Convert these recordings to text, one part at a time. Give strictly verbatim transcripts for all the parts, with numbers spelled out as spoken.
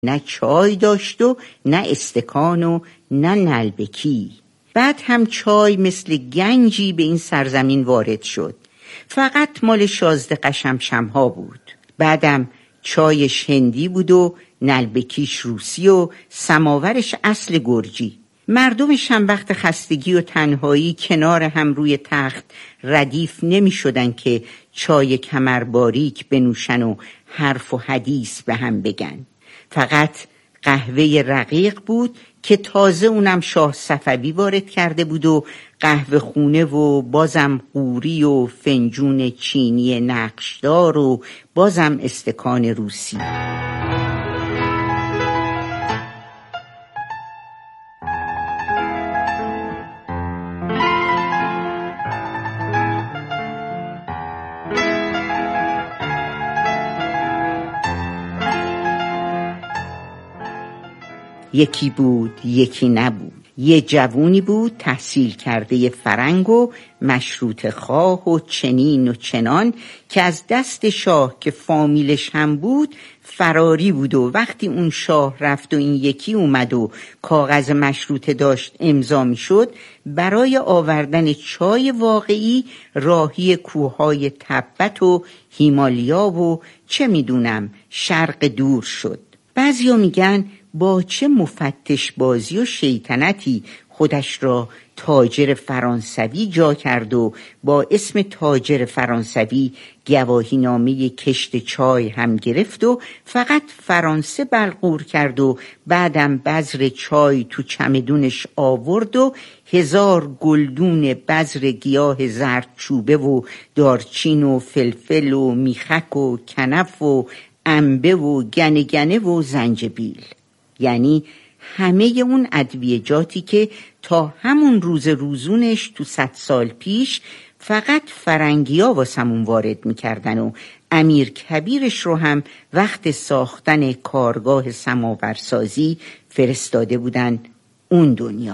نه چای داشت و نه استکان و نه نلبکی. بعد هم چای مثل گنجی به این سرزمین وارد شد. فقط مال شازده قشمشم ها بود. بعدم چایش هندی بود و نلبکیش روسی و سماورش اصل گرجی. مردمش هم وقت خستگی و تنهایی کنار هم روی تخت ردیف نمی شدن که چای کمر باریک بنوشن و حرف و حدیث به هم بگن. فقط قهوه رقیق بود که تازه اونم شاه صفوی وارد کرده بود و قهوه خونه و بازم قوری و فنجون چینی نقشدار و بازم استکان روسی. یکی بود یکی نبود. یه جوونی بود تحصیل کرده فرنگ و مشروط خواه و چنین و چنان که از دست شاه که فامیلش هم بود فراری بود و وقتی اون شاه رفت و این یکی اومد و کاغذ مشروطه داشت امضا می شد، برای آوردن چای واقعی راهی کوههای تبت و هیمالیا و چه میدونم شرق دور شد. بعضیا میگن با چه مفتش بازی و شیطنتی خودش را تاجر فرانسوی جا کرد و با اسم تاجر فرانسوی گواهی نامه کشت چای هم گرفت و فقط فرانسه بلغور کرد و بعدم بذر چای تو چمدونش آورد و هزار گلدون بذر گیاه زردچوبه و دارچین و فلفل و میخک و کنف و انبه و گنگنه و زنجبیل، یعنی همه اون ادویجاتی که تا همون روز روزونش تو صد سال پیش فقط فرنگیا واسمون وارد میکردن و امیر کبیرش رو هم وقت ساختن کارگاه سماورسازی فرستاده بودن اون دنیا.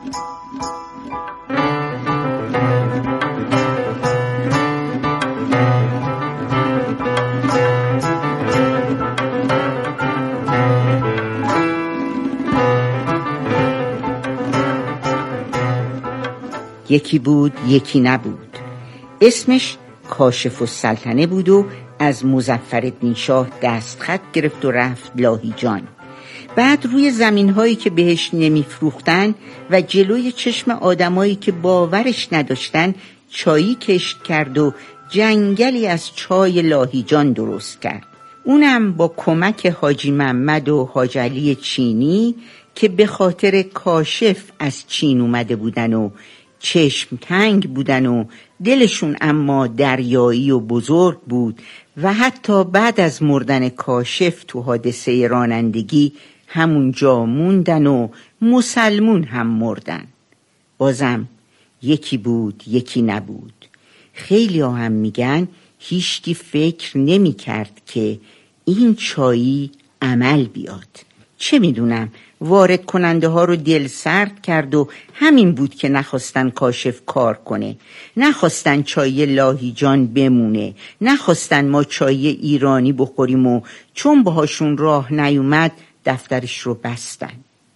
یکی بود یکی نبود. اسمش کاشف السلطنه بود و از مظفرالدین شاه دستخط گرفت و رفت لاهیجان. بعد روی زمین‌هایی که بهش نمی‌فروختن و جلوی چشم آدمایی که باورش نداشتن چایی کشت کرد و جنگلی از چای لاهیجان درست کرد. اونم با کمک حاجی محمد و حاج علی چینی که به خاطر کاشف از چین اومده بودن و چشم تنگ بودن و دلشون اما دریایی و بزرگ بود و حتی بعد از مردن کاشف تو حادثه رانندگی همون جا موندن و مسلمون هم مردن. بازم یکی بود یکی نبود. خیلی ها هم میگن هیچکی فکر نمی کرد که این چایی عمل بیاد. چه میدونم وارد کننده ها رو دل سرد کرد و همین بود که نخواستن کاشف کار کنه، نخواستن چای لاهیجان بمونه، نخواستن ما چای ایرانی بخوریم و چون باهاشون راه نیومد دفترش رو بستن.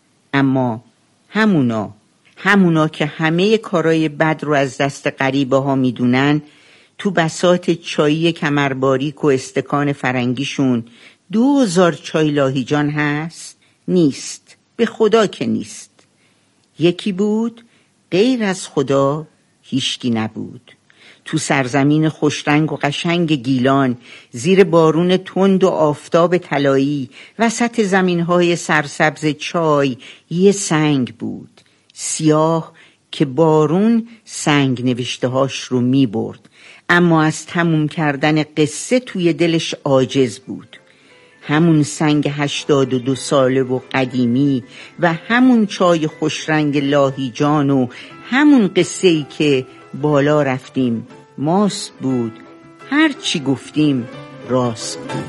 اما همونا همونا که همه کارای بد رو از دست غریبه ها میدونن تو بساط چایی کمرباریک و استکان فرنگیشون دو هزار چای لاهیجان هست؟ نیست، به خدا که نیست. یکی بود غیر از خدا هیچکی نبود. تو سرزمین خوشرنگ و قشنگ گیلان زیر بارون تند و آفتاب طلایی وسط زمینهای سرسبز چای یه سنگ بود سیاه که بارون سنگ نوشتهاش رو می برد، اما از تموم کردن قصه توی دلش عاجز بود. همون سنگ هشتاد و دو ساله و قدیمی و همون چای خوشرنگ لاهیجان و همون قصه‌ای که بالا رفتیم ماست بود، هر چی گفتیم راست بود.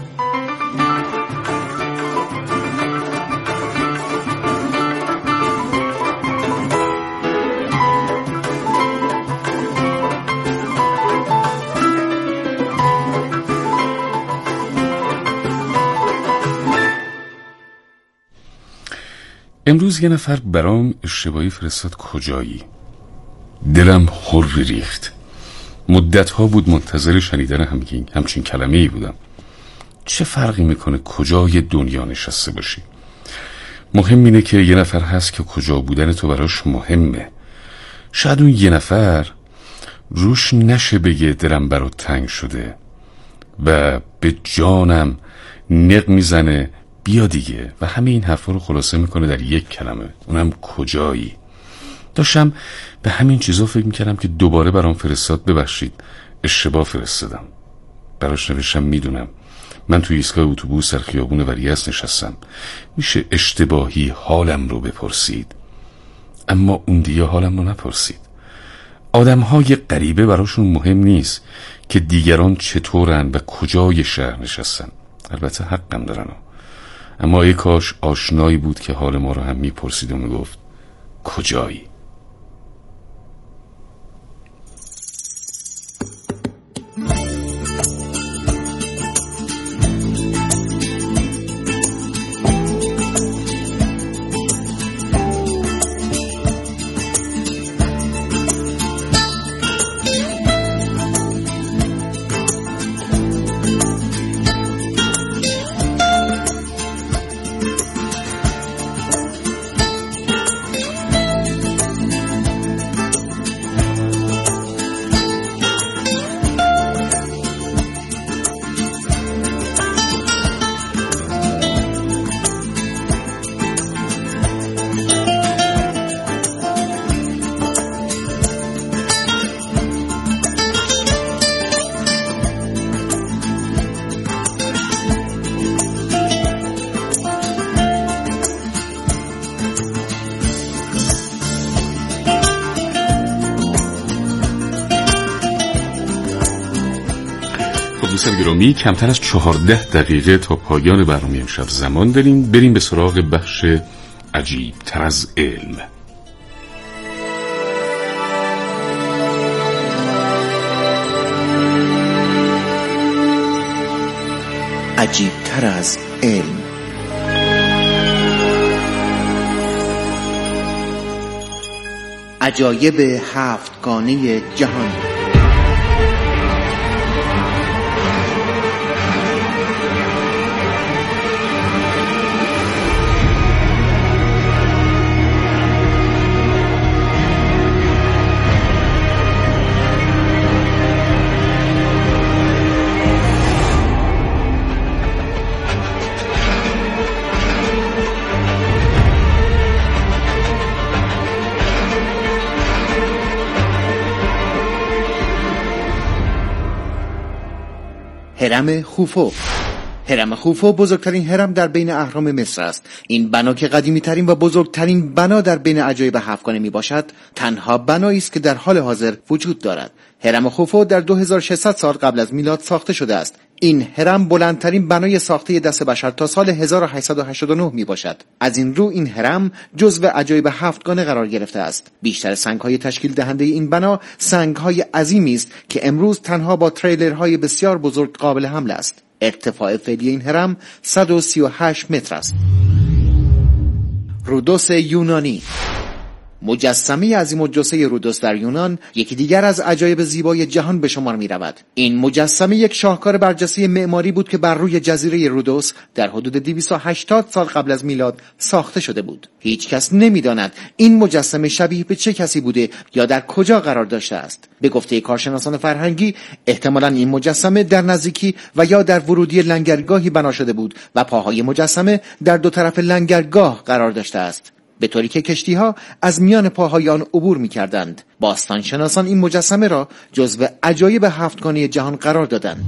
امروز یه نفر برام اشتباهی فرستاد کجایی. دلم خور ریخت. مدتها بود منتظر شنیدن همین همچین کلمه ای بودم. چه فرقی میکنه کجای دنیا نشسته باشی؟ مهم اینه که یه نفر هست که کجا بودن تو براش مهمه. شاید اون یه نفر روش نشه بگه دلم برات تنگ شده و به جانم نق میزنه بیا دیگه و همه این حرفا رو خلاصه میکنه در یک کلمه، اونم کجایی. داشتم به همین چیزا فکر میکردم که دوباره برام فرستاد. ببخشید اشتباه فرستادم. براش نوشتم میدونم من توی ایستگاه اتوبوس در خیابون ولیعصر نشستم، میشه اشتباهی حالم رو بپرسید؟ اما اون دیگه حالم رو نپرسید. آدم‌های غریبه براشون مهم نیست که دیگران چطورن و کجای شهر نشستن. البته حقم دارن، اما ای کاش آشنایی بود که حال ما رو هم میپرسید و میگفت کجایی. دوستان گرامی، کمتر از چهارده دقیقه تا پایان برنامه امشب زمان داریم. بریم به سراغ بخش عجیب تر از علم. عجیب تر از علم. عجایب هفتگانه جهان. هرم خوفو. هرم خوفو بزرگترین هرم در بین اهرام مصر است. این بنا که قدیمی ترین و بزرگترین بنا در بین عجایب هفتگانه می باشد، تنها بنایی است که در حال حاضر وجود دارد. هرم خوفو در دو هزار و ششصد سال قبل از میلاد ساخته شده است. این هرم بلندترین بنای ساخته دست بشر تا سال هزار و هشتصد و هشتاد و نه می باشد. از این رو این هرم جزو عجایب هفتگانه قرار گرفته است. بیشتر سنگ‌های تشکیل دهنده این بنا سنگ‌های عظیمی است که امروز تنها با تریلرهای بسیار بزرگ قابل حمل است. ارتفاع فعلی این هرم صد و سی و هشت متر است. رودوس یونانی. مجسمه عظیم‌الجثه رودوس در یونان یکی دیگر از عجایب زیبای جهان به شمار می رود. این مجسمه یک شاهکار برجسته معماری بود که بر روی جزیره رودوس در حدود دویست و هشتاد سال قبل از میلاد ساخته شده بود. هیچ کس نمی‌داند این مجسمه شبیه به چه کسی بوده یا در کجا قرار داشته است. به گفته کارشناسان فرهنگی احتمالاً این مجسمه در نزدیکی و یا در ورودی لنگرگاهی بنا شده بود و پاهای مجسمه در دو طرف لنگرگاه قرار داشته است، به طوری که کشتی‌ها از میان پاهای آن عبور می‌کردند. باستانشناسان این مجسمه را جزو عجایب هفتگانه جهان قرار دادند.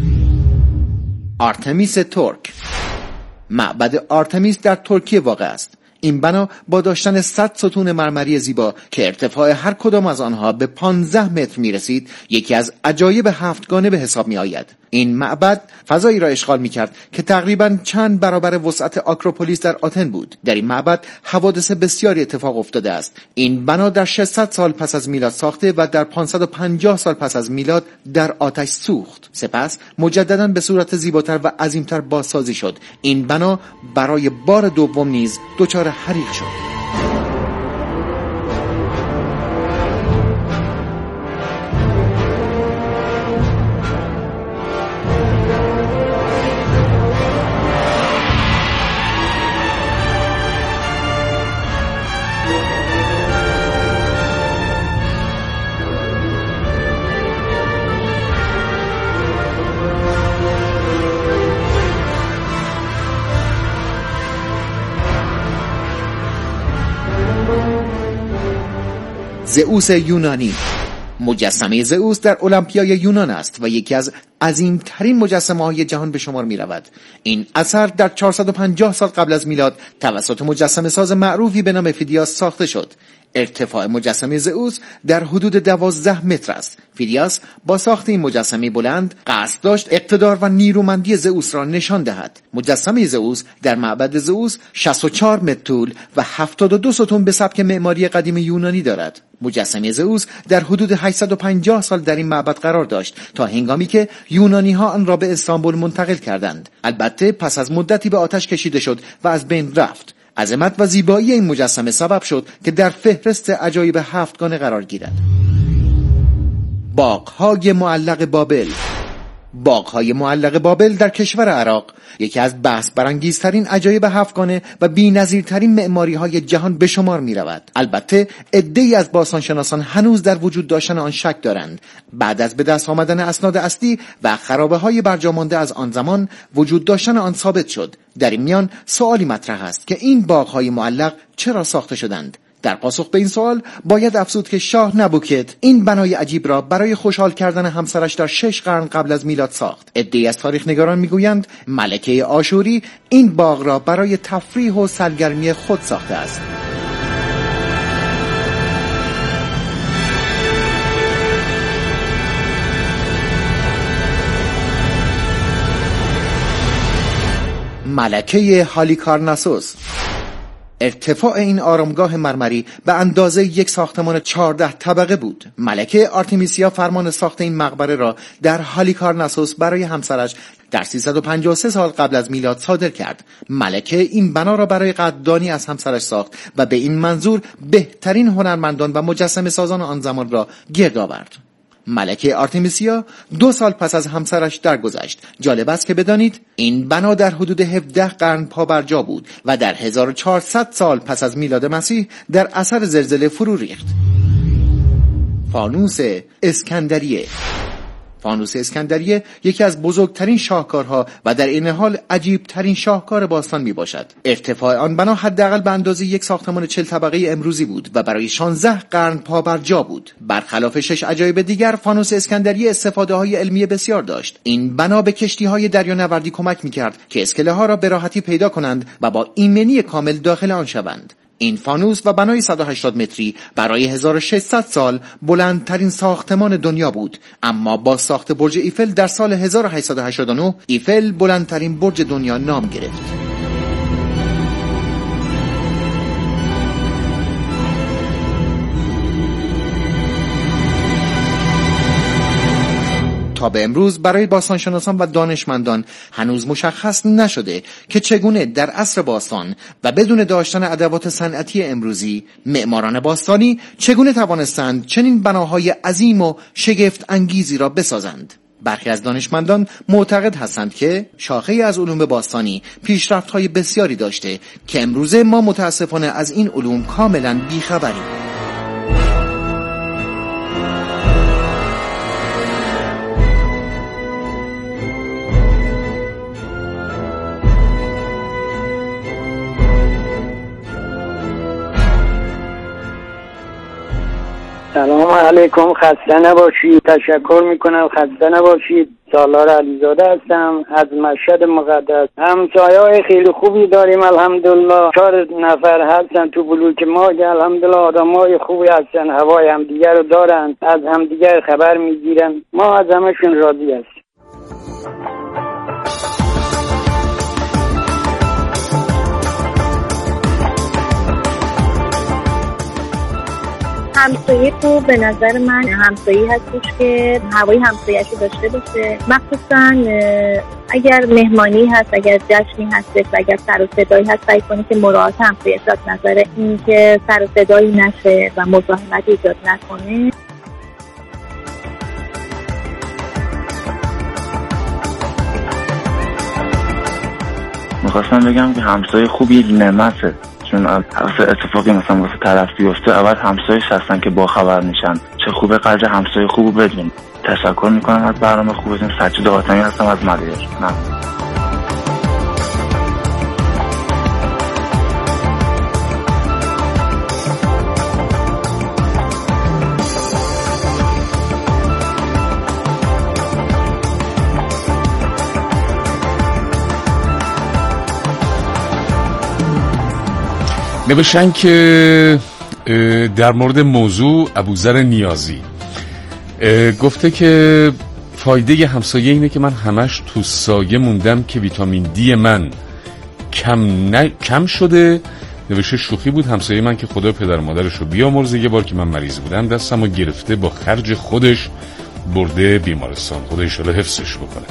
آرتمیس ترک. معبد آرتمیس در ترکیه واقع است. این بنا با داشتن صد ستون مرمری زیبا که ارتفاع هر کدام از آنها به پانزده متر می رسید، یکی از عجایب هفتگانه به حساب می آید. این معبد فضایی را اشغال می کرد که تقریباً چند برابر وسعت آکروپولیس در آتن بود. در این معبد حوادث بسیاری اتفاق افتاده است. این بنا در ششصد سال پس از میلاد ساخته و در پانصد و پنجاه سال پس از میلاد در آتش سوخت. سپس مجدداً به صورت زیباتر و عظیمتر بازسازی شد. این بنا برای بار دوم نیز دچار دوباره حریق شد. زئوس یونانی. مجسمه زئوس در المپیای یونان است و یکی از عظیمترین مجسمه‌های جهان به شمار می‌رود. این اثر در چهارصد و پنجاه سال قبل از میلاد توسط مجسمه ساز معروفی به نام فیدیاس ساخته شد. ارتفاع مجسمه زئوس در حدود دوازده متر است. فیدیاس با ساخت این مجسمه بلند قصد داشت اقتدار و نیرومندی زئوس را نشان دهد. مجسمه زئوس در معبد زئوس شصت و چهار متر طول و هفتاد و دو ستون به سبک معماری قدیم یونانی دارد. مجسمه زئوس در حدود هشتصد و پنجاه سال در این معبد قرار داشت تا هنگامی که یونانی‌ها آن را به استانبول منتقل کردند. البته پس از مدتی به آتش کشیده شد و از بین رفت. عظمت و زیبایی این مجسمه سبب شد که در فهرست عجایب هفتگانه قرار گیرد. باغ‌های معلق بابل. باغ‌های معلق بابل در کشور عراق یکی از بحث برانگیزترین عجایب هفتگانه و بی‌نظیرترین معماری‌های جهان به شمار می‌رود. البته عده‌ای از باستانشناسان هنوز در وجود داشتن آن شک دارند. بعد از به دست آمدن اسناد اصلی و خرابه‌های برجامانده از آن زمان وجود داشتن آن ثابت شد. در این میان سوالی مطرح است که این باغ‌های معلق چرا ساخته شدند؟ در پاسخ به این سوال باید افزود که شاه نبوکت این بنای عجیب را برای خوشحال کردن همسرش در شش قرن قبل از میلاد ساخت. عده‌ای از تاریخ نگاران میگویند ملکه آشوری این باغ را برای تفریح و سرگرمی خود ساخته است. ملکه هالیکارناسوس. ارتفاع این آرامگاه مرمری به اندازه یک ساختمان چهارده طبقه بود. ملکه آرتمیسیا فرمان ساخت این مقبره را در هالیکارناسوس برای همسرش در سیصد و پنجاه و سه سال قبل از میلاد صادر کرد. ملکه این بنا را برای قدردانی از همسرش ساخت و به این منظور بهترین هنرمندان و مجسمه سازان آن زمان را گرد آورد. ملکه آرتمیسیا دو سال پس از همسرش درگذشت. جالب است که بدانید این بنا در حدود هفده قرن پابرجا بود و در هزار و چهارصد سال پس از میلاد مسیح در اثر زلزله فرو ریخت. فانوس اسکندریه. فانوس اسکندریه یکی از بزرگترین شاهکارها و در این حال عجیبترین شاهکار باستان می باشد. ارتفاع آن بنا حداقل به اندازه یک ساختمان چهل طبقه امروزی بود و برای شانزده قرن پابرجا بود. برخلاف شش عجایب دیگر، فانوس اسکندریه استفاده های علمی بسیار داشت. این بنا به کشتی های دریانوردی کمک می کرد که اسکله ها را به راحتی پیدا کنند و با ایمنی کامل داخل آن شوند. این فانوس و بنای صد و هشتاد متری برای هزار و ششصد سال بلندترین ساختمان دنیا بود، اما با ساخت برج ایفل در سال هزار و هشتصد و هشتاد و نه ایفل بلندترین برج دنیا نام گرفت. تا به امروز برای باستانشناسان و دانشمندان هنوز مشخص نشده که چگونه در عصر باستان و بدون داشتن ادوات صنعتی امروزی معماران باستانی چگونه توانستند چنین بناهای عظیم و شگفت انگیزی را بسازند. برخی از دانشمندان معتقد هستند که شاخه از علوم باستانی پیشرفت‌های بسیاری داشته که امروزه ما متاسفانه از این علوم کاملا بیخبریم. سلام علیکم، خسته نباشید. تشکر میکنم، خسته نباشید. سالار علیزاده هستم از مشهد مقدس. همسایه‌های خیلی خوبی داریم الحمدلله. چهار نفر هستن تو بلوک ما، الحمدلله آدمای خوبی هستن، هوای همدیگر رو دارن، از همدیگر خبر میگیرن. ما از همشون راضی هستیم. همسایه تو به نظر من همسایه هستش که هوای همسایه‌شو داشته باشه، مخصوصا اگر مهمانی هست، اگر جشنی هست، اگر سر و صدایی هست، سعی کنی که مراعات همسایه از نظر این که سر و صدایی نشه و مزاحمت ایجاد نکنه. میخواستم بگم که همسایه خوب یک نعمته، چون اتفاقی مثلا واسه طرف بیفته اول همسایه‌اش هستن که با خبر میشن. چه خوبه قدر همسایه خوبو بدون. تشکر میکنم از برنامه خوبتون. سجاد حاتمی هستم از مدیار. نه نوشتن که در مورد موضوع ابوذر نیازی گفته که فایده همسایه اینه که من همش تو سایه موندم که ویتامین دی من کم, ن... کم شده. نوشته شوخی بود، همسایه من که خدا پدر مادرش رو بیامرزه یه بار که من مریض بودم دستم رو گرفته با خرج خودش برده بیمارستان. خدا انشالله حفظش بکنه.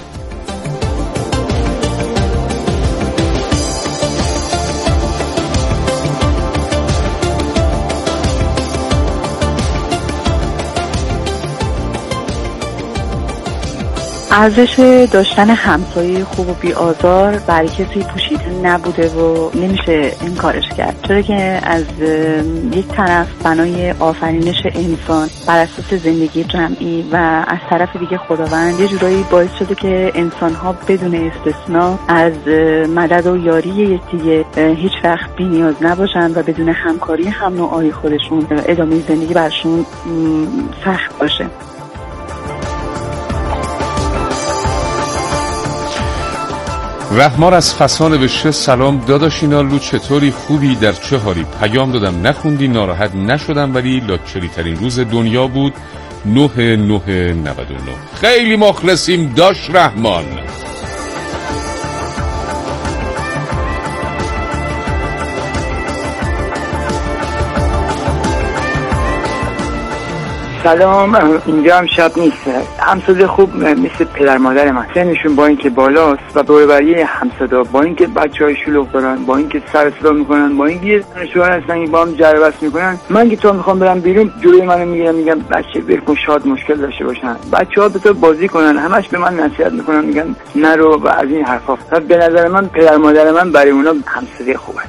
ارزش داشتن همسایه خوب و بی آزار برای کسی پوشیده نبوده و نمیشه انکارش کرد، چرا که از یک طرف بنای آفرینش انسان بر اساس زندگی جمعی و از طرف دیگه خداوند یه جورایی باعث شده که انسان‌ها بدون استثنا از مدد و یاری یکدیگه هیچ وقت بی نیاز نباشن و بدون همکاری هم نوعی خودشون ادامه زندگی برشون سخت باشه. رحمان از فسان نوشته سلام داداش اینالو، چطوری؟ خوبی؟ در چه حالی؟ پیام دادم نخوندی، ناراحت نشدم ولی لاکچری ترین روز دنیا بود. نه نه نود و نه. خیلی مخلصیم داش رحمان. سلام، اینجا هم شب نیست. همسایه خوب مثل پدر مادر من، سنشون با اینکه بالاست و دوروبری همسادا با اینکه بچهای شلوغ دارن، با اینکه سر صدا میکنن، با اینکه شوهر هستن با هم جر و بحث میکنن، من که تو میخوام برم بیرون جلوی منو میگیرن میگم بچه ول کن، شاید مشکل داشته باشن، بچه‌ها به تو بازی کنن، همش به من نصیحت میکنن میگن نرو و از این حرفا. به نظر من پدر مادر من برای اونا همسایه خوبه.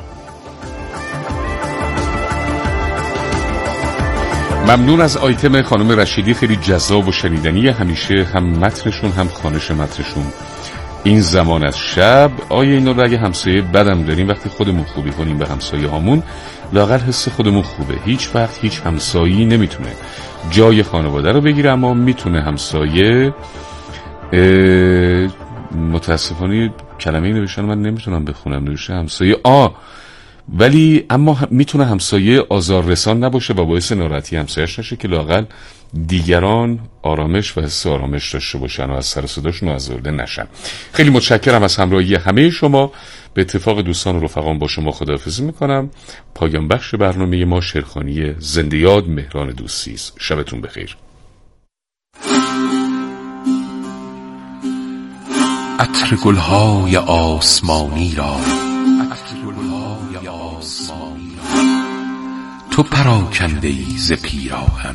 ممنون از آیتم خانم رشیدی، خیلی جذاب و شنیدنی، همیشه هم متنشون هم خوانش متنشون این زمان از شب. آیا اینا رو اگه همسایه بدم داریم وقتی خودمون خوبی کنیم به همسایه هامون لااقل حس خودمون خوبه. هیچ وقت هیچ همسایه‌ای نمیتونه جای خانواده رو بگیره، اما میتونه همسایه متاسفانه کلمه نوشتن من نمیتونم بخونم، نوشته همسایه آ ولی اما میتونه همسایه آزاررسان نباشه و باعث ناراحتی همسایه‌اش نشه که لااقل دیگران آرامش و حس آرامش داشته باشن و از سر صداشون آزرده نشن. خیلی متشکرم از همراهی همه شما. به اتفاق دوستان و رفقان با شما خداحافظی میکنم. پایان بخش برنامه ما شعرخوانی زنده یاد مهران دوستی است. شبتون بخیر. عطر گلهای آسمانی را تو پراکنده ای ز پیراهن،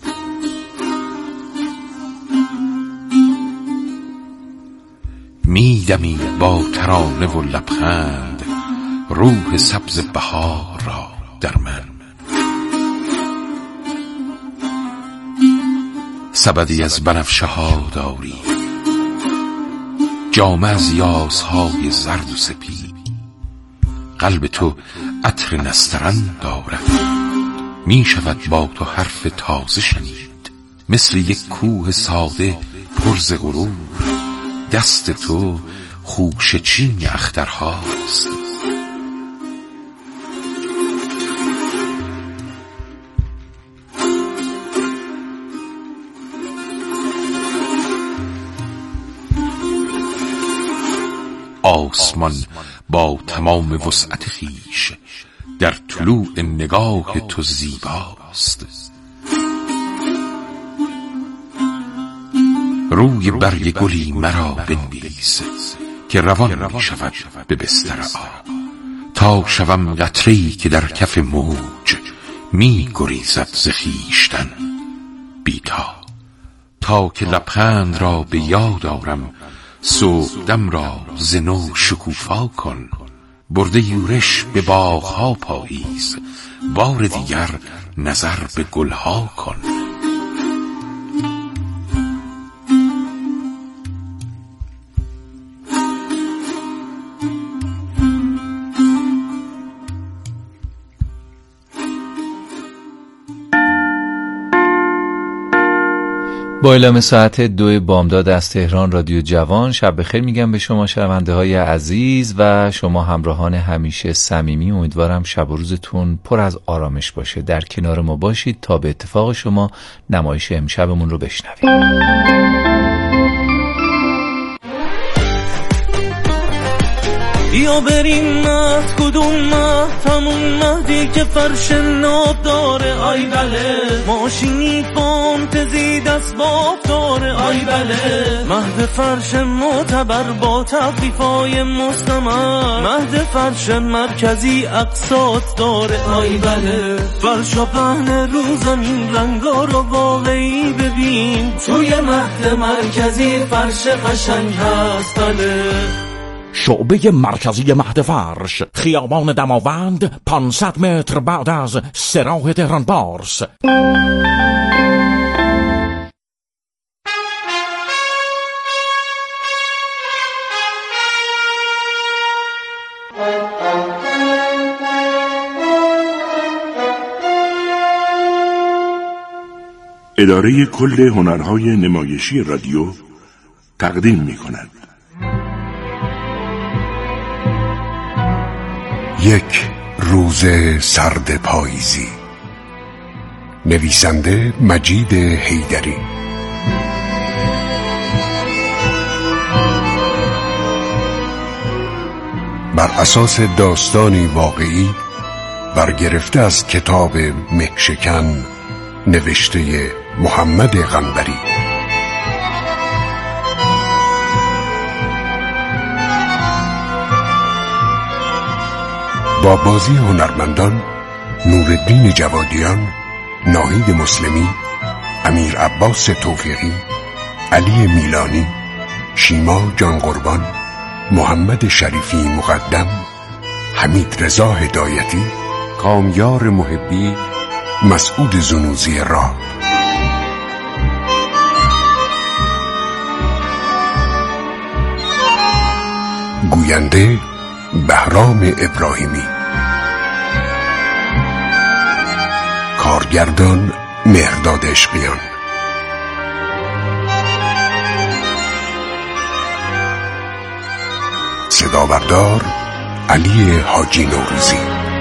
میدمی با ترانه و لبخند روح سبز بهار را در من. سبدی از بنفشه ها داری، جامه از یاسهای زرد و سپید، قلب تو عطر نسترن دارد، می شود با تو حرف تازه شنید، مثل یک کوه ساده پر ز غرور، دست تو خوشه چین اخترهاست. آسمان با تمام وسعت خویش در طلوع نگاه تو زیباست، روی برگ گلی مرا بنویس که روان می شود به بستر آب، تا شوم قطره‌ای که در کف موج می گریزد ز خویشتن بی‌تا، تا که لبخند را به یاد آرم صبحدم را ز نو شکوفا کن. برده یورش به باغ‌ها پاییز، بار دیگر نظر به گلها کن. با اعلام ساعت دو بامداد از تهران رادیو جوان شب بخیر میگم به شما شنونده های عزیز و شما همراهان همیشه صمیمی. امیدوارم شب و روزتون پر از آرامش باشه. در کنار ما باشید تا به اتفاق شما نمایش امشبمون رو بشنویم. یا بریم مهد، کدوم مهد؟ همون مهدی که فرش ناب داره، آی بله. ماشینی فانتزی دست باب داره، آی بله. مهد فرش معتبر با تخفیفای مستمر، مهد فرش مرکزی اقساط داره، آی بله. فرش و پهن رو زمین رنگا رو واقعی ببین، توی مهد مرکزی فرش قشنگ هست، بله. شعبه مرکزی مهد فرش، خیابان دماوند، پانصد متر بعد از سراح تهران بارس. اداره کل هنرهای نمایشی رادیو تقدیم می کند یک روز سرد پاییزی. نویسنده مجید حیدری. بر اساس داستانی واقعی برگرفته از کتاب مهشکن نوشته محمد قنبری. با بازی هنرمندان نورالدین جوادیان، ناهید مسلمی، امیر عباس توفیقی، علی میلانی، شیما جانقربان، محمد شریفی مقدم، حمید رضا هدایتی، کامیار محبی، مسعود زنوزی راه. گوینده بهرام ابراهیمی. کارگردان مهرداد عشقیان. صدابردار علی حاجی نوروزی.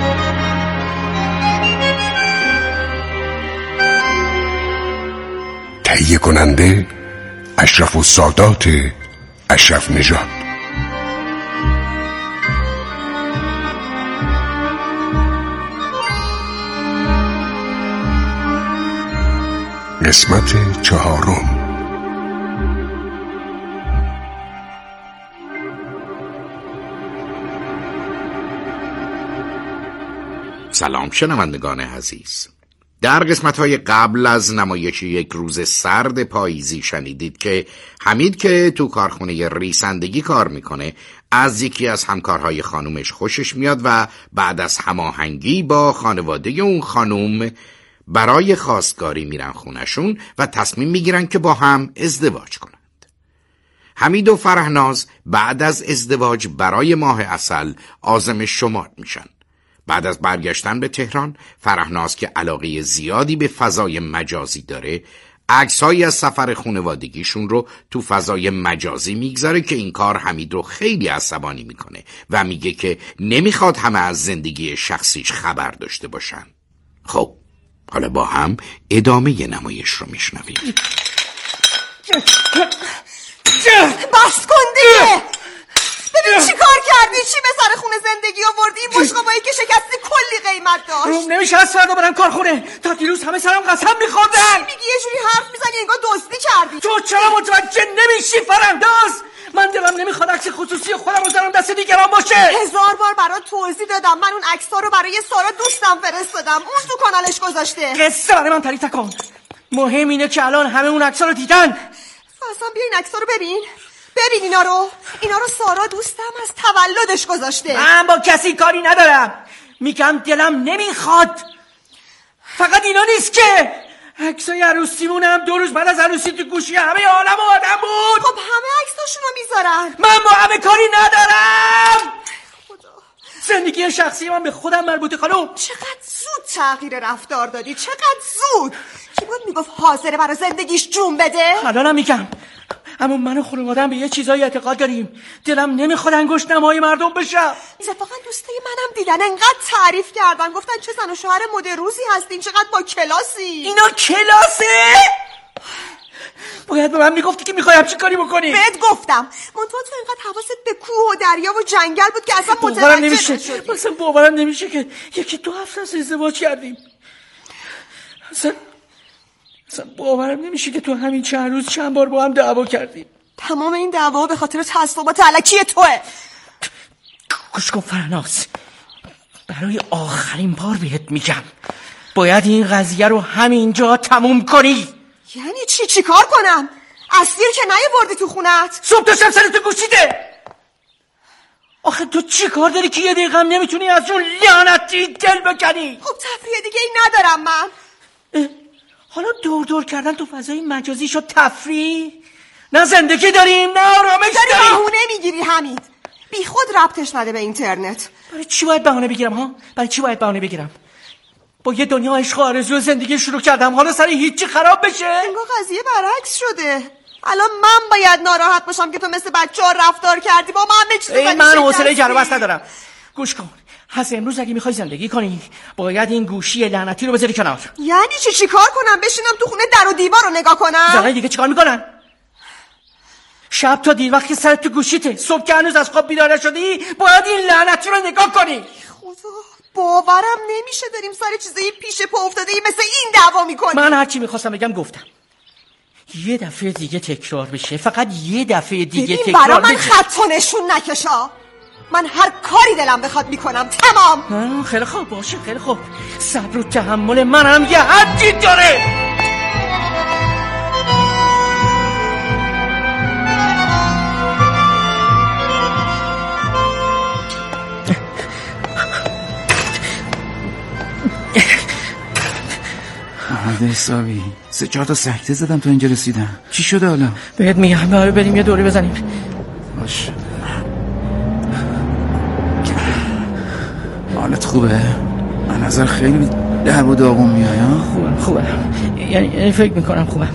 تهیه کننده اشرف السادات اشرف نژاد. قسمت چهارم. سلام شنوندگان عزیز. در قسمت‌های قبل از نمایش یک روز سرد پاییزی شنیدید که حمید که تو کارخونه ریسندگی کار میکنه از یکی از همکارهای خانومش خوشش میاد و بعد از هماهنگی با خانواده اون خانوم برای خواستگاری میرن خونشون و تصمیم میگیرن که با هم ازدواج کنند. حمید و فرهناز بعد از ازدواج برای ماه عسل عازم شمال میشن. بعد از برگشتن به تهران، فرهناز که علاقه زیادی به فضای مجازی داره، عکس‌هایی از سفر خانوادگیشون رو تو فضای مجازی میگذاره که این کار حمید رو خیلی عصبانی میکنه و میگه که نمیخواد همه از زندگی شخصیش خبر داشته باشن. خب حالا با هم ادامه نمایش رو میشنویم. بس کن دیگه. ببین چی کار کردی، چی به سر خونه زندگی آوردی. این بشقابایی که شکستی کلی قیمت قیمت داشت. روم نمیشه از فردا برم کارخونه. تا دیروز همه سرم قسم میخوردن. میگی یه جوری حرف میزنی انگار دزدی کردی. تو چرا متوجه نمیشی فرانداز؟ من دلم نمیخواد عکس خصوصی خودم بذارم دست دیگران باشه. هزار بار برات توضیح دادم. من اون عکس‌ها رو برای سارا دوستم فرستادم. اون تو کانالش گذاشته. قصه برای من تعریف نکن. مهم اینه که الان همه اون عکس‌ها رو دیدن. اصلا بیا این عکس‌ها رو ببین. ببین اینا رو. اینا رو سارا دوستم از تولدش گذاشته. من با کسی کاری ندارم. میگم دلم نمیخواد. فقط اینا نیست که عکسای عروسیمونم دو روز بعد از عروسی تو گوشی همه عالم آدم بود. خب همه عکساشونو میذارن. من با همه کاری ندارم. خدا. زندگی شخصی من به خودم مربوطه خانم. چقدر زود تغییر رفتار دادی. چقدر زود. کی بود میگفت حاضره برای زندگیش جون بده؟ الانم میگم. اما من و خانواده‌ام به یه چیزایی اعتقاد داریم. دلم نمیخواد انگشت نمای مردم بشم. اتفاقا دوستای منم دیدن انقدر تعریف کردن، گفتن چه زن و شوهر مد روزی هستین، چقدر با کلاسی. اینا کلاسه؟ باید به من میگفتی که میخوای همچین کاری بکنی. بهت گفتم منتها تو اینقدر حواست به کوه و دریا و جنگل بود که اصلا متوجه نشدی. مثلا باورم نمیشه که یکی دو هفته از ازدواج کردیم. اصلا اصلا باورم نمیشه که تو همین چند روز چند بار با هم دعوا کردیم. تمام این دعوا به خاطر تعصبات الکی توئه. گوش کن فرناز، برای آخرین بار بهت میگم باید این قضیه رو همینجا تموم کنی. یعنی چی؟ چی کار کنم؟ اسیر که نیاوردی تو خونت؟ صبح تا شب سرتو گوشیده. آخه تو چی کار داری که یه دقیقه هم نمیتونی از اون لعنتی دل بکنی؟ خب تفریح دیگه ای ندارم من. حالا دور دور کردن تو فضای مجازی شد تفریح؟ نه زندگی داریم نه آرامش داریم. داری بهونه میگیری حمید. بی خود ربطش نده به اینترنت. برای چی باید بهونه بگیرم ها؟ برای چی باید بهونه بگیرم؟ با یه دنیا عشق و آرزو زندگی شروع کردم، حالا سر هیچی خراب بشه؟ انگار قضیه برعکس شده. الان من باید ناراحت باشم که تو مثل بچه‌ها رفتار کردی با من. همه چیزو ای من حوصله جر و بحث ندارم. گوش کن، از امروز اگه میخوای زندگی کنی باید این گوشی لعنتی رو بذاری کنار. یعنی چی؟ چی کار کنم؟ بشینم تو خونه در و دیوار رو نگاه کنم؟ زنای دیگه چیکار میکنن؟ شب تا دیر وقتی سرت تو گوشیته، صبح که هنوز از خواب بیدار نشدی باید این لعنتی رو نگاه کنی. خدا باورم نمیشه داریم سر چیزایی پیش پا افتاده ای مثل این دعوا میکنیم. من هر چی میخواستم بگم گفتم. یه دفعه دیگه تکرار بشه، فقط یه دفعه دیگه تکرار بشه. برا من خط و نشون نکشا. من هر کاری دلم بخواد میکنم. تمام. خیلی خوب باشه، خیلی خوب. صبر و تحمل منم یه حدی داره. محمد حسابی سه چهار تا سکته زدم تا اینجا رسیدم. چی شده حالا؟ بهت میگم برای بریم یه دوری بزنیم. باشه. حالت خوبه؟ من نظر خیلی درب و داغون میای ها؟ خوبم خوبم یعنی فکر میکنم خوبم.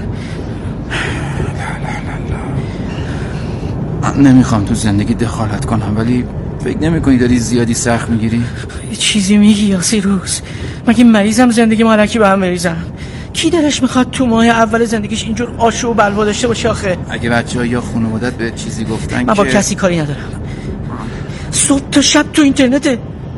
من نمیخوام تو زندگی دخالت کنم ولی فکر نمی کنی داری زیادی سخت میگیری؟ یه چیزی میگی یا سی روز؟ مگه مریضم زندگی مالکی به هم مریضم؟ کی دلش میخواد تو ماه اول زندگیش اینجور آشو و بلوا داشته باشه آخه؟ اگه بچه‌ها یا خانوادت به چیزی گفتن من با که... کسی کاری ندارم. صبح تا شب تو اینترنته.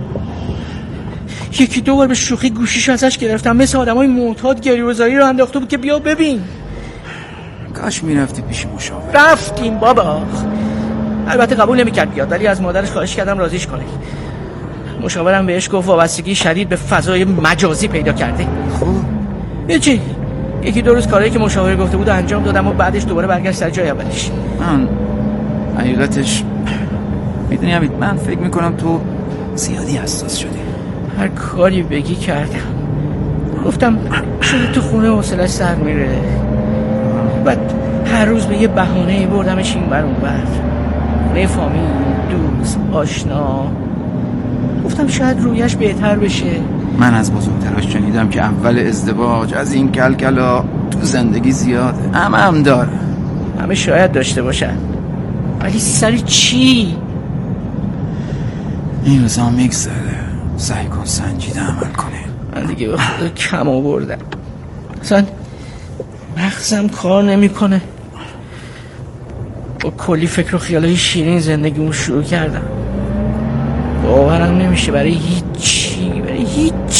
یکی دو بار به شوخی گوشیشو ازش گرفتم، مثل آدمای معتاد گریه‌گذاری رو انداخته بود که بیا ببین. کاش میرفتی پیش مشاور. رفتیم بابا. البته قبول نمیکرد بیاد ولی از مادرش خواهش کردم راضیش کنه. مشاورم بهش گفت وابستگی شدید به فضای مجازی پیدا کرده. خب یه چی؟ یکی دو روز کاری که مشاور گفته بود انجام دادم و بعدش دوباره برگشت سر جای اولش. من حقیقتش میدونی همین من فکر میکنم تو زیادی حساس شدی. هر کاری بگی کردم. گفتم شده تو خونه حوصله‌اش سر میره. بعد هر روز به یه بهانه‌ای بردمش این بر اون بر. خونه فامیل، دوست، آشنا. گفتم شاید رویش بهتر بشه. من از بزرگتراش شنیدم که اول ازدواج از این کلکلا تو زندگی زیاده. هم هم داره. همه شاید داشته باشن ولی سر چی؟ این روزا میگذره. سعی کن سنجیده عمل کنه. من دیگه به خدا کم آوردم. اصلا مغزم کار نمیکنه. با کلی فکر و خیالای شیرین زندگیمو شروع کردم. باورم نمیشه برای هیچی برای هیچ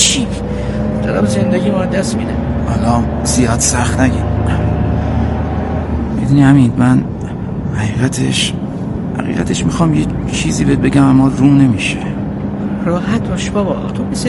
دارم زندگی ما دست میده. حالا زیاد سخت نگید. میدونی حمید، من حقیقتش حقیقتش میخوام یه چیزی بهت بگم اما روم نمیشه. راحت باش بابا، تو مثل